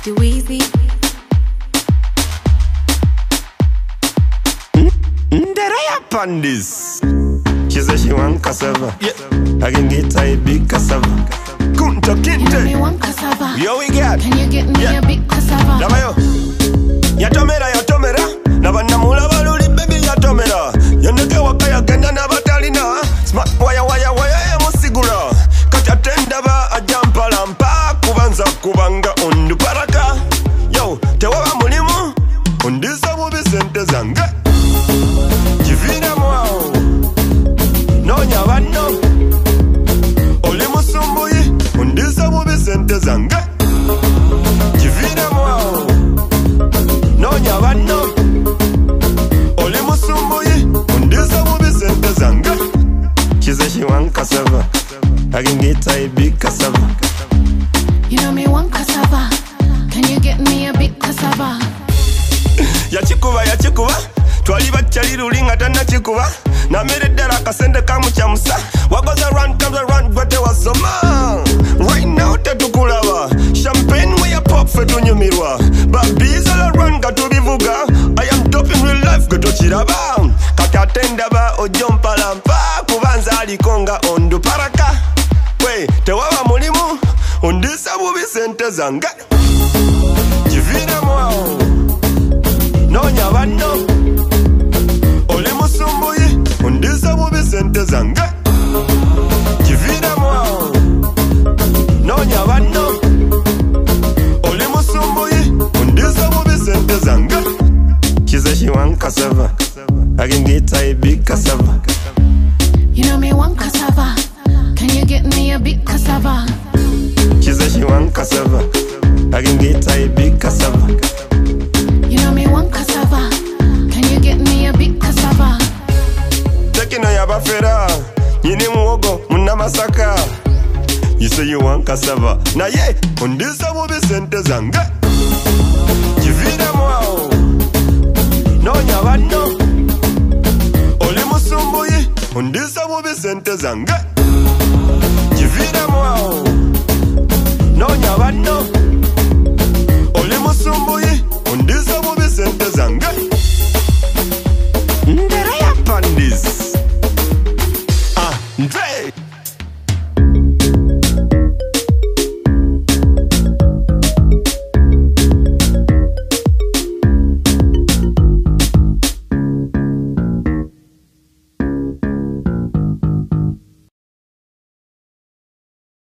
The Weezy. Did I upon this? She said she want cassava. Yeah. I can get her a big cassava. Kunta kinte. You know me want cassava. Yo, we got. Can you get me a big cassava? Damayo. Yatomera, yatomera. Nabana mula baluli baby yatomera. Yoneke wakaya kenya na batalina. Smart waya waya waya ya musigura. Kacha tenda ba ajampa lampa. Kubanza kubanga undu paraka. Yo, tewawa mulimu. Undisa mubi sente zange. Jivina mwao. Nonya wano. Oli musumbuyi. Undisa mubi sente zange. Jivina mwao. Nonya wano. Oli musumbuyi. Undisa mubi sente zange. She said she want cassava. I can get her a big cassava. You know me want cassava. Can you get me a big cassava? Yachikuba yachikuba. Twali bachali rulinga tana chikuba. Na mere dara kasende kamu chamusa. What goes around comes around but there was some right now tetukulaba. Champagne we a pop for tunyumirwa. Babies all around got to be vuga. I am dope in real life got to chiraba. Kakatenda ba ojompa lampa. Kubanza alikonga ondu paraka. We tewawa mulimu. Undisa bubi sente zanga. Jivina mwao. Nonya wano. Oli musumbuyi. Undisa bubi sente zange. Jivina mwao. Nonya wano. Oli musumbuyi. Undisa bubi sente zange. She said she want cassava. I can get her a big cassava. You know me want cassava. Can you get me a big cassava? She said she want cassava. I can get her a big cassava. You know me want cassava. Can you get me a big cassava? Tekino ya bafera. Yini muogo muna masaka. You say you want cassava. Na ye, undisa bubi sente zange. Jivina mwao. Nonya wano. Oli musumbuyi. Undisa bubi sente zange. Jivina mwao.